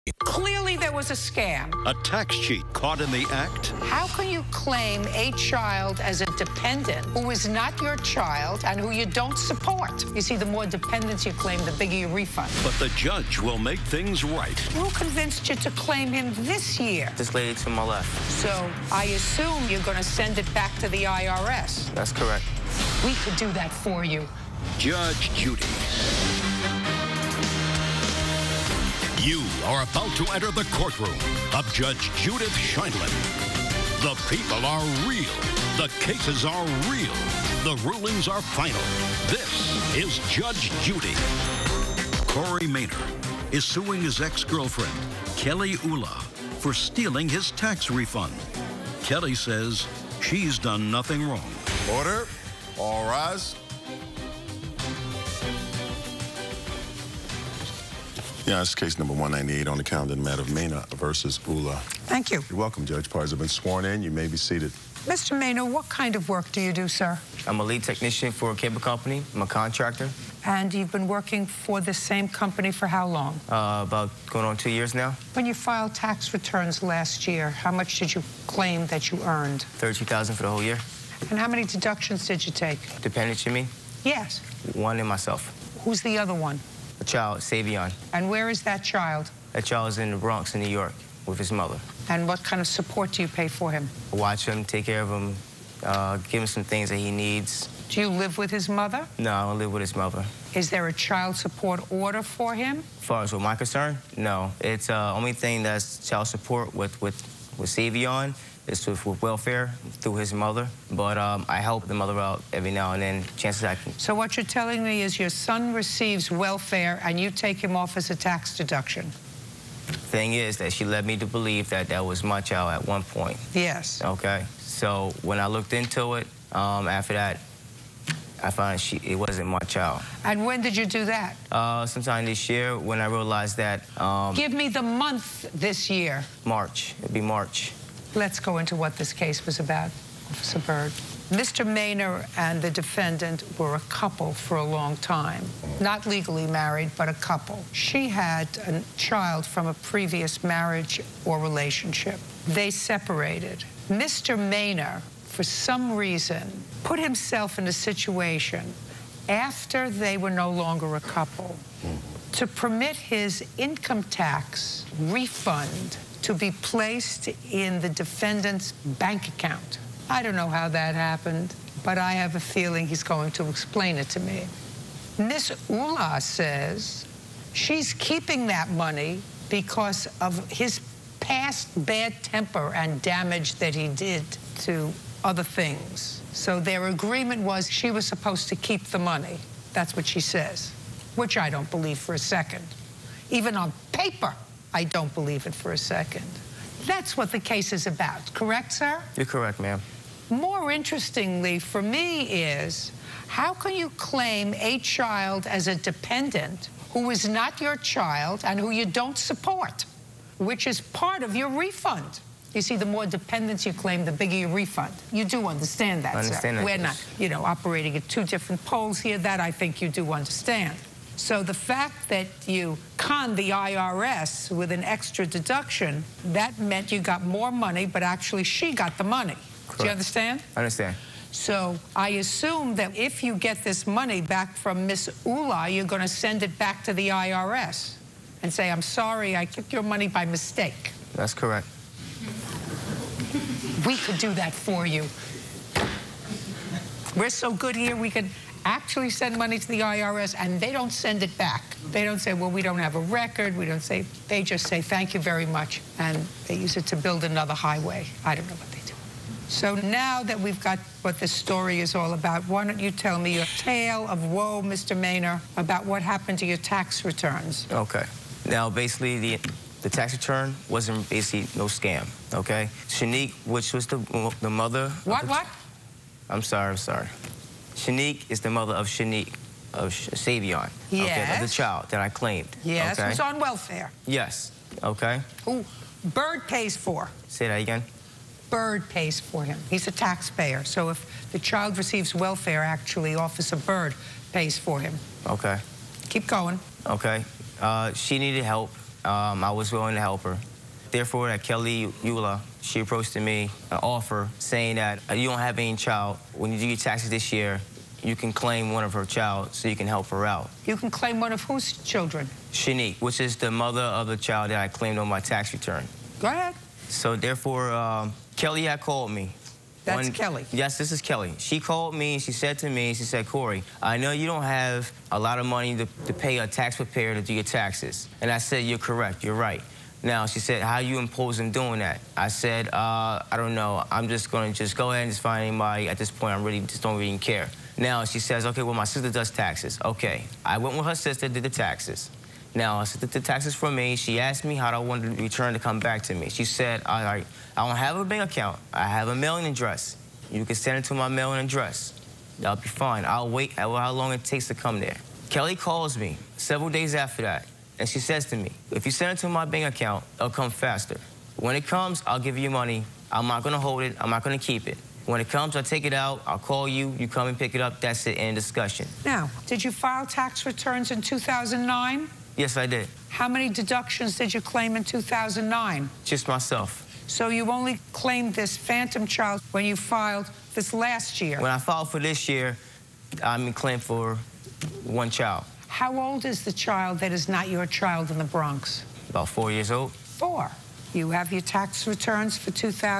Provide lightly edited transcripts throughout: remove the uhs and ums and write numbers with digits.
Clearly there was a scam. A tax cheat caught in the act? How can you claim a child as a dependent who is not your child and who you don't support? You see, the more dependents you claim, the bigger your refund. But the judge will make things right. Who convinced you to claim him this year? This lady to my left. So I assume you're going to send it back to the IRS. That's correct. We could do that for you. Judge Judy. You are about to enter the courtroom of Judge Judith Sheindlin. The people are real. The cases are real. The rulings are final. This is Judge Judy. Corey Maynor is suing his ex-girlfriend, Kelly Ula, for stealing his tax refund. Kelly says she's done nothing wrong. Order. All rise. Yeah, it's case number 198 on the calendar, the matter of Maynor versus Ula. Thank you. You're welcome, Judge. Parties have been sworn in. You may be seated. Mr. Maynor, what kind of work do you do, sir? I'm a lead technician for a cable company. I'm a contractor. And you've been working for the same company for how long? About going on 2 years now. When you filed tax returns last year, how much did you claim that you earned? $32,000 for the whole year. And how many deductions did you take? Dependent, you mean? Yes. One in myself. Who's the other one? A child, Savion. And where is that child? That child is in the Bronx, in New York, with his mother. And what kind of support do you pay for him? Watch him, take care of him, give him some things that he needs. Do you live with his mother? No, I don't live with his mother. Is there a child support order for him? As far as what my concern, no. It's only thing that's child support with Savion. It's with welfare through his mother, but I help the mother out every now and then, chances I can. So what you're telling me is your son receives welfare and you take him off as a tax deduction? Thing is that she led me to believe that that was my child at one point. Yes. Okay, so when I looked into it, after that, I found it wasn't my child. And when did you do that? Sometime this year when I realized that... Give me the month this year. March, it'd be March. Let's go into what this case was about, Officer Byrd. Mr. Maynor and the defendant were a couple for a long time. Not legally married, but a couple. She had a child from a previous marriage or relationship. They separated. Mr. Maynor, for some reason, put himself in a situation after they were no longer a couple to permit his income tax refund to be placed in the defendant's bank account. I don't know how that happened, but I have a feeling he's going to explain it to me. Miss Ula says she's keeping that money because of his past bad temper and damage that he did to other things. So their agreement was she was supposed to keep the money. That's what she says, which I don't believe for a second. Even on paper, I don't believe it for a second. That's what the case is about, correct, sir? You're correct, ma'am. More interestingly for me is, how can you claim a child as a dependent who is not your child and who you don't support, which is part of your refund? You see, the more dependents you claim, the bigger your refund. You do understand that, I understand sir. that. We're not, operating at two different poles here. That I think you do understand. So the fact that you conned the IRS with an extra deduction, that meant you got more money, but actually she got the money. Correct. Do you understand? I understand. So I assume that if you get this money back from Miss Ula, you're going to send it back to the IRS and say, I'm sorry, I took your money by mistake. That's correct. We could do that for you. We're so good here, we could actually send money to the IRS and they don't send it back. They don't say, well, we don't have a record. They just say, thank you very much. And they use it to build another highway. I don't know what they do. So now that we've got what this story is all about, why don't you tell me your tale of woe, Mr. Maynor, about what happened to your tax returns? Okay. Now, basically, the tax return wasn't basically no scam, okay? Shanique, which was the mother... What? I'm sorry. Shanique is the mother of Shanique, of Savion. Yes. Okay, of the child that I claimed. Yes, okay? who's on welfare. Yes, okay. Who Byrd pays for. Say that again. Byrd pays for him. He's a taxpayer. So if the child receives welfare, actually, Officer Byrd pays for him. Okay. Keep going. Okay. She needed help. I was willing to help her. Therefore, that Kelly Eula, she approached me an offer saying that you don't have any child. When you do your taxes this year, you can claim one of her child so you can help her out. You can claim one of whose children? Shanique, which is the mother of the child that I claimed on my tax return. Go ahead. So therefore, Kelly had called me. That's Kelly. Yes, this is Kelly. She called me and she said to me, she said, Corey, I know you don't have a lot of money to pay a tax preparer to do your taxes. And I said, you're correct, you're right. Now, she said, how you imposing doing that? I said, I don't know. I'm just going to go ahead and just find anybody. At this point, I really just don't even care. Now, she says, okay, well, my sister does taxes. Okay. I went with her sister, did the taxes. Now, her sister did the taxes for me. She asked me how I wanted the return to come back to me. She said, all right, I don't have a bank account. I have a mailing address. You can send it to my mailing address. That'll be fine. I'll wait how long it takes to come there. Kelly calls me several days after that, and she says to me, if you send it to my bank account, it'll come faster. When it comes, I'll give you money. I'm not going to hold it. I'm not going to keep it. When it comes, I'll take it out. I'll call you. You come and pick it up. That's it. End discussion. Now, did you file tax returns in 2009? Yes, I did. How many deductions did you claim in 2009? Just myself. So you only claimed this phantom child when you filed this last year? When I filed for this year, I'm claimed for one child. How old is the child that is not your child in the Bronx? About 4 years old. 4. You have your tax returns for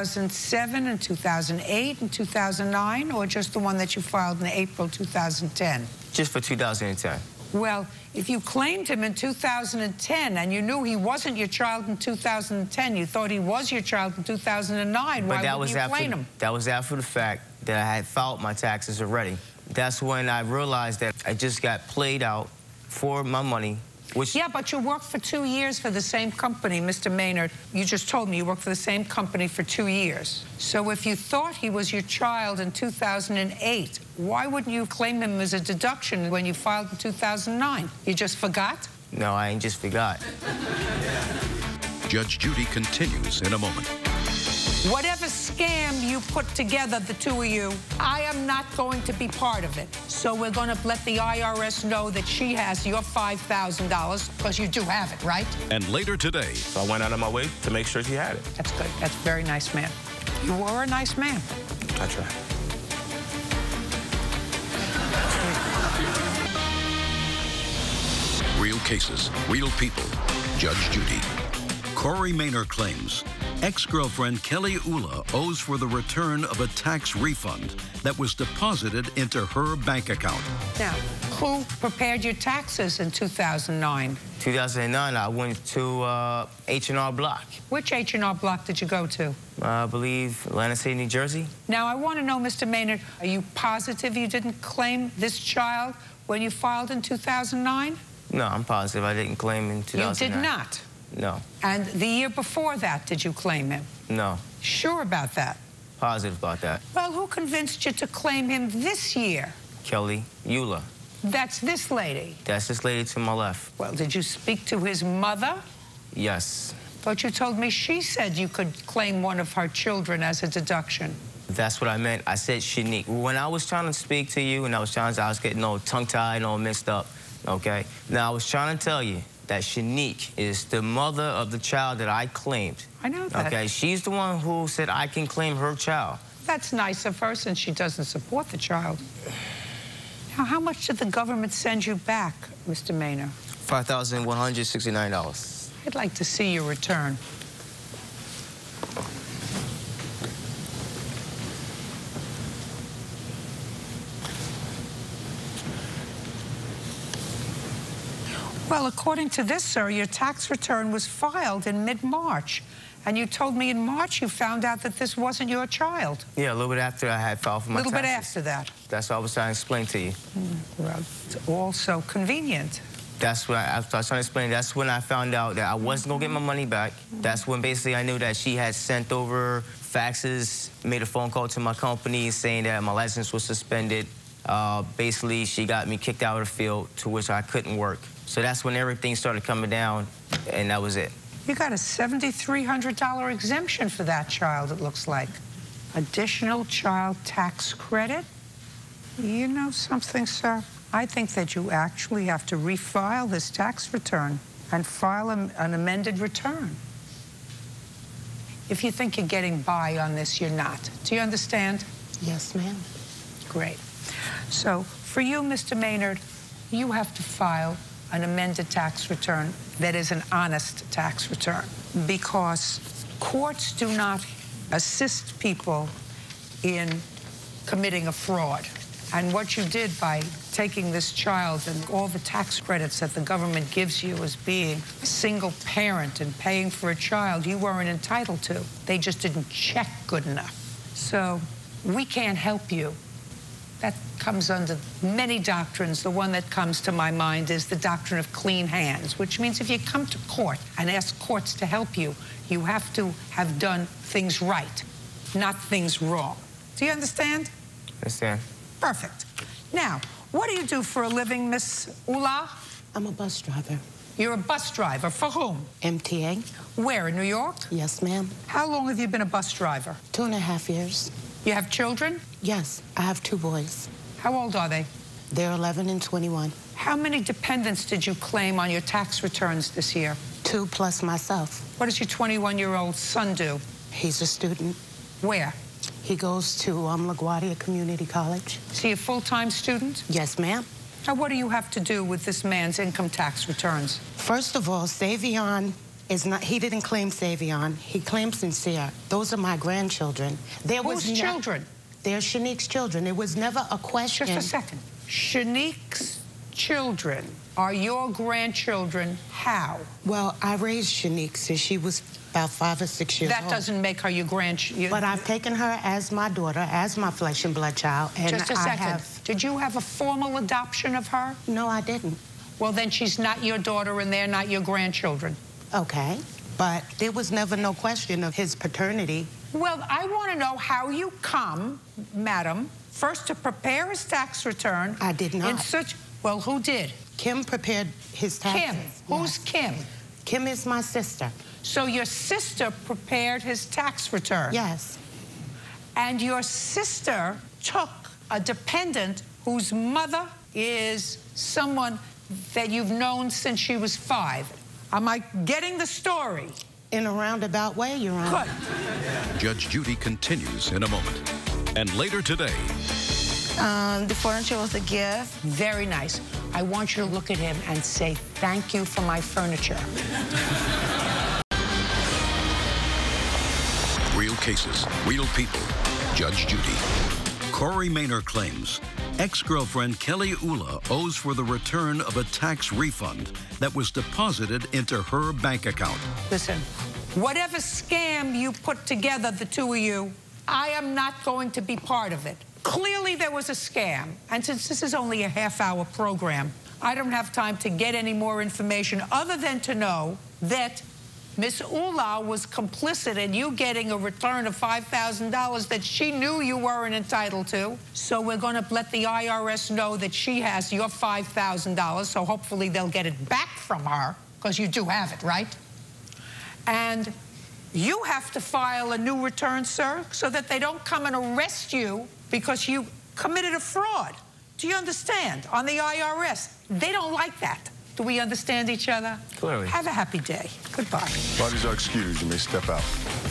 2007 and 2008 and 2009, or just the one that you filed in April 2010? Just for 2010. Well, if you claimed him in 2010 and you knew he wasn't your child in 2010, you thought he was your child in 2009, why wouldn't you claim him? That was after the fact that I had filed my taxes already. That's when I realized that I just got played out for my money. Yeah, but you worked for 2 years for the same company, Mr. Maynard. You just told me you worked for the same company for 2 years. So if you thought he was your child in 2008, why wouldn't you claim him as a deduction when you filed in 2009? You just forgot? No, I ain't just forgot. Judge Judy continues in a moment. Whatever scam you put together, the two of you, I am not going to be part of it. So we're going to let the IRS know that she has your $5,000, because you do have it, right? And later today. So I went out of my way to make sure she had it. That's good. That's a very nice man. You were a nice man. I tried. Real cases, real people. Judge Judy. Corey Maynard claims ex-girlfriend Kelly Eula owes for the return of a tax refund that was deposited into her bank account. Now, who prepared your taxes in 2009? 2009, I went to H&R Block. Which H&R Block did you go to? I believe Atlantic City, New Jersey. Now, I want to know, Mr. Maynard, are you positive you didn't claim this child when you filed in 2009? No, I'm positive I didn't claim in 2009. You did not? No. And the year before that, did you claim him? No. Sure about that? Positive about that. Well, who convinced you to claim him this year? Kelly Eula. That's this lady? That's this lady to my left. Well, did you speak to his mother? Yes. But you told me she said you could claim one of her children as a deduction. That's what I meant. I said Shanique. When I was trying to speak to you and I was getting all tongue-tied, all mixed up, okay? Now, I was trying to tell you that Shanique is the mother of the child that I claimed. I know that. Okay, she's the one who said I can claim her child. That's nice of her, since she doesn't support the child. Now, how much did the government send you back, Mr. Maynard? $5,169. I'd like to see your return. Well, according to this, sir, your tax return was filed in mid-March. And you told me in March you found out that this wasn't your child. Yeah, a little bit after I had filed for my taxes. A little bit after that. That's what I was trying to explain to you. Well, it's all so convenient. That's what I was trying to explain. That's when I found out that I wasn't going to get my money back. That's when basically I knew that she had sent over faxes, made a phone call to my company saying that my license was suspended. Basically, she got me kicked out of the field, to which I couldn't work. So that's when everything started coming down, and that was it. You got a $7,300 exemption for that child, it looks like. Additional child tax credit? You know something, sir? I think that you actually have to refile this tax return. and file an amended return. If you think you're getting by on this, you're not. Do you understand? Yes, ma'am. Great. So for you, Mr. Maynard, you have to file an amended tax return that is an honest tax return, because courts do not assist people in committing a fraud. And what you did by taking this child and all the tax credits that the government gives you as being a single parent and paying for a child you weren't entitled to. They just didn't check good enough. So we can't help you. That comes under many doctrines. The one that comes to my mind is the doctrine of clean hands, which means if you come to court and ask courts to help you, you have to have done things right, not things wrong. Do you understand? Understand. Perfect. Now, what do you do for a living, Miss Ula? I'm a bus driver. You're a bus driver. For whom? MTA. Where, in New York? Yes, ma'am. How long have you been a bus driver? 2.5 years. You have children? Yes, I have 2 boys. How old are they? They're 11 and 21. How many dependents did you claim on your tax returns this year? 2 plus myself. What does your 21-year-old son do? He's a student. Where? He goes to LaGuardia Community College. Is he a full-time student? Yes, ma'am. Now, what do you have to do with this man's income tax returns? First of all, Savion is not, he didn't claim Savion. He claimed Sincere. Those are my grandchildren. Whose children? They're Shanique's children. It was never a question. Just a second. Shanique's children are your grandchildren. How? Well, I raised Shanique since she was about 5 or 6 years old. That doesn't make her your grandchild. But I've taken her as my daughter, as my flesh and blood child. And Just a second. Did you have a formal adoption of her? No, I didn't. Well, then she's not your daughter and they're not your grandchildren. Okay. But there was never no question of his paternity. Well, I want to know how you come, madam, first to prepare his tax return. I did not. Well, who did? Kim prepared his taxes. Kim. Who's Kim? Kim is my sister. So your sister prepared his tax return? Yes. And your sister took a dependent whose mother is someone that you've known since she was 5. Am I getting the story? In a roundabout way, Your Honor. Good. Judge Judy continues in a moment. And later today, The furniture was a gift. Very nice. I want you to look at him and say, thank you for my furniture. real cases, real people. Judge Judy. Corey Maynor claims ex-girlfriend Kelly Ula owes for the return of a tax refund that was deposited into her bank account. Listen, whatever scam you put together, the two of you, I am not going to be part of it. Clearly there was a scam, and since this is only a half-hour program, I don't have time to get any more information other than to know that Miss Ula was complicit in you getting a return of $5,000 that she knew you weren't entitled to. So we're going to let the IRS know that she has your $5,000, so hopefully they'll get it back from her, because you do have it, right? And you have to file a new return, sir, so that they don't come and arrest you because you committed a fraud. Do you understand? On the IRS, they don't like that. Do we understand each other? Clearly. Have a happy day. Goodbye. Parties are excused. You may step out.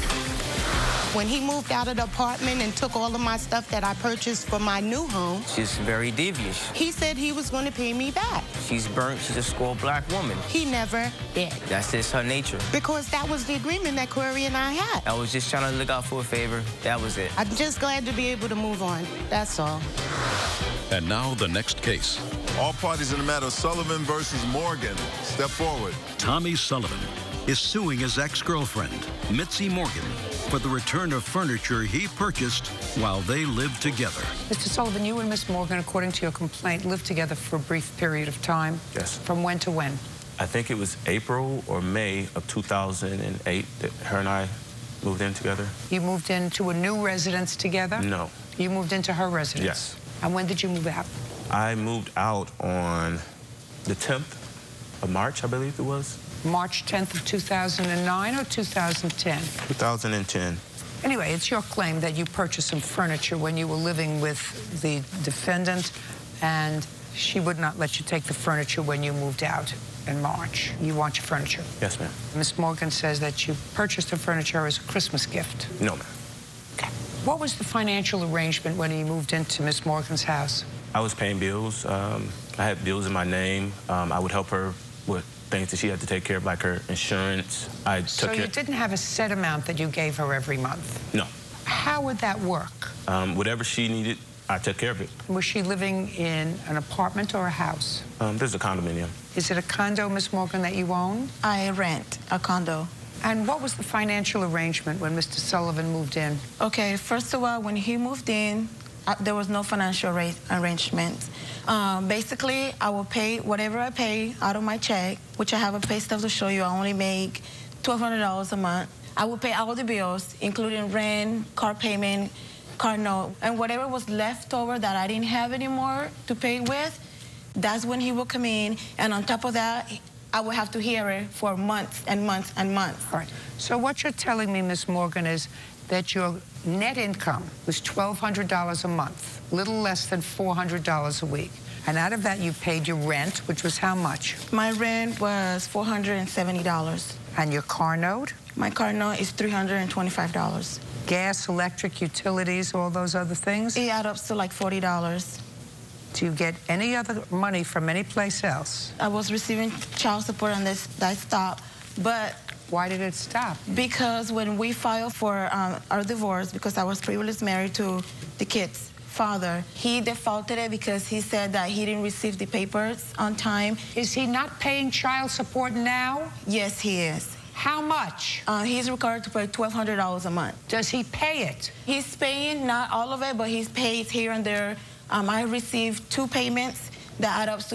When he moved out of the apartment and took all of my stuff that I purchased for my new home, She's very devious. he said he was going to pay me back. She's burnt. She's a spoiled black woman. He never did. That's just her nature. Because that was the agreement that Corey and I had. I was just trying to look out for a favor. That was it. I'm just glad to be able to move on. That's all. And now the next case. All parties in the matter, Sullivan versus Morgan. Step forward. Tommy Sullivan is suing his ex-girlfriend, Mitzi Morgan, for the return of furniture he purchased while they lived together. Mr. Sullivan, you and Miss Morgan, according to your complaint, lived together for a brief period of time. Yes. From when to when? I think it was April or May of 2008 that her and I moved in together. You moved into a new residence together? No. You moved into her residence? Yes. And when did you move out? I moved out on the 10th of March, I believe it was. March 10th of 2009 or 2010? 2010. Anyway, it's your claim that you purchased some furniture when you were living with the defendant, and she would not let you take the furniture when you moved out. in March. You want your furniture. Yes, ma'am. Miss Morgan says that you purchased the furniture as a Christmas gift. No, ma'am. Okay. What was the financial arrangement when you moved into Miss Morgan's house? I was paying bills. I had bills in my name. I would help her with things that she had to take care of, like her insurance. So you didn't have a set amount that you gave her every month? No. How would that work? Whatever she needed, I took care of it. Was she living in an apartment or a house? There's a condominium. Is it a condo, Miss Morgan, that you own? I rent a condo. And what was the financial arrangement when Mr. Sullivan moved in? Okay, first of all, when he moved in, there was no financial arrangement. Basically, I will pay whatever I pay out of my check, which I have a pay stub to show you. I only make $1,200 a month. I will pay all the bills, including rent, car payment, car note, and whatever was left over that I didn't have anymore to pay with, that's when he will come in, and on top of that, I will have to hear it for months and months and months. All right. So what you're telling me, Miss Morgan, is that your net income was $1,200 a month, a little less than $400 a week. And out of that, you paid your rent, which was how much? My rent was $470. And your car note? My car note is $325. Gas, electric, utilities, all those other things? It adds up to like $40. Do you get any other money from any place else? I was receiving child support and that stopped, but... Why did it stop? Because when we filed for our divorce, because I was previously married to the kid's father, he defaulted it because he said that he didn't receive the papers on time. Is he not paying child support now? Yes, he is. How much? He's required to pay $1,200 a month. Does he pay it? He's paying, not all of it, but he's paid here and there. I received 2 payments that add up to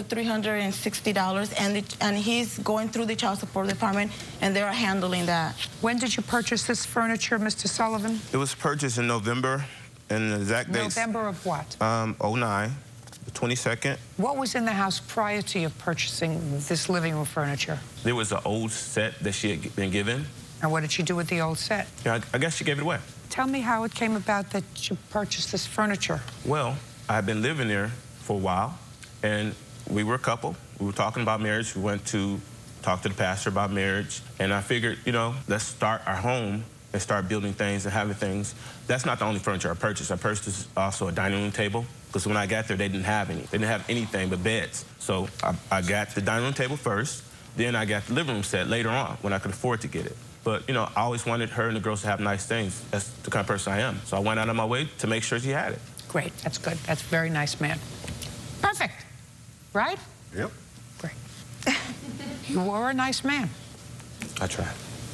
$360, and he's going through the child support department, and they're handling that. When did you purchase this furniture, Mr. Sullivan? It was purchased in November, and the exact date... November of what? 09, the 22nd. What was in the house prior to you purchasing this living room furniture? There was an old set that she had been given. And what did she do with the old set? Yeah, I guess she gave it away. Tell me how it came about that you purchased this furniture. Well, I had been living there for a while, and we were a couple. We were talking about marriage. We went to talk to the pastor about marriage, and I figured, you know, let's start our home and start building things and having things. That's not the only furniture I purchased. I purchased also a dining room table, because when I got there, they didn't have any. They didn't have anything but beds. So I got the dining room table first, then I got the living room set later on when I could afford to get it. But, you know, I always wanted her and the girls to have nice things. That's the kind of person I am. So I went out of my way to make sure she had it. Great, that's good. That's a very nice man. Perfect, right? Yep. Great. You were a nice man. I tried.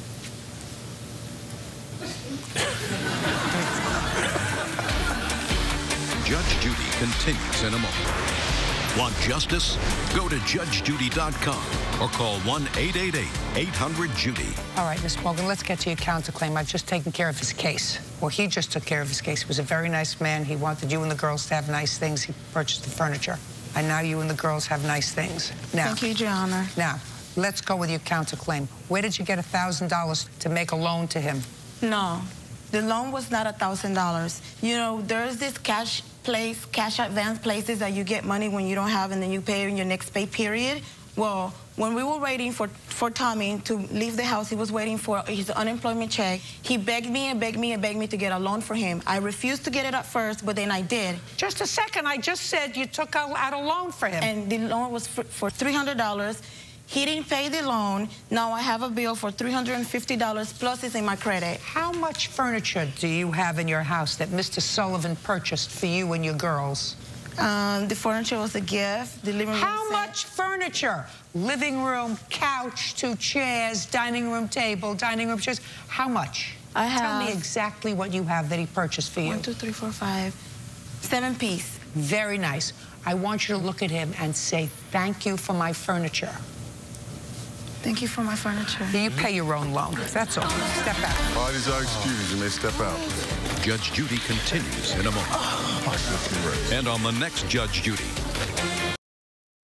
Judge Judy continues in a moment. Want justice? Go to judgejudy.com or call 1-888-800-JUDY. All right, Miss Morgan, let's get to your counterclaim. I've just taken care of his case. Well, he just took care of his case. He was a very nice man. He wanted you and the girls to have nice things. He purchased the furniture. And now you and the girls have nice things. Now, Thank you, Your Honor. Now, let's go with your counterclaim. Where did you get $1,000 to make a loan to him? No, the loan was not $1,000. You know, there's this cash advance places that you get money when you don't have, and then you pay in your next pay period. Well, when we were waiting for Tommy to leave the house, he was waiting for his unemployment check. He begged me and begged me and begged me to get a loan for him. I refused to get it at first, but then I did. Just a second, I just said you took out a loan for him. And the loan was for $300. He didn't pay the loan. Now I have a bill for $350 plus it's in my credit. How much furniture do you have in your house that Mr. Sullivan purchased for you and your girls? The furniture was a gift. The living room How set. much furniture? Living room, couch, 2 chairs, dining room table, dining room chairs. How much? I have... Tell me exactly what you have that he purchased for you. 1, 2, 3, 4, 5, 7 piece. Very nice. I want you to look at him and say, thank you for my furniture. Thank you for my furniture. You pay your own loan. That's all. Step out. Parties are excused. You may step out. Judge Judy continues in a moment. And on the next Judge Judy.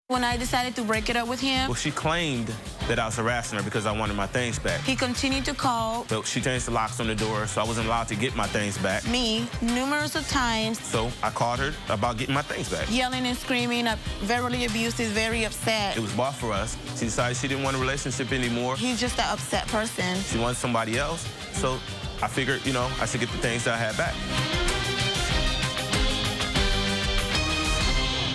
When I decided to break it up with him, Well, she claimed that I was harassing her because I wanted my things back. he continued to call So she changed the locks on the door, so I wasn't allowed to get my things back. me numerous of times, So I called her about getting my things back. yelling and screaming, verbally abusive, very upset. It was bought for us. She decided she didn't want a relationship anymore. He's just an upset person. She wanted somebody else. So I figured, I should get the things that I had back.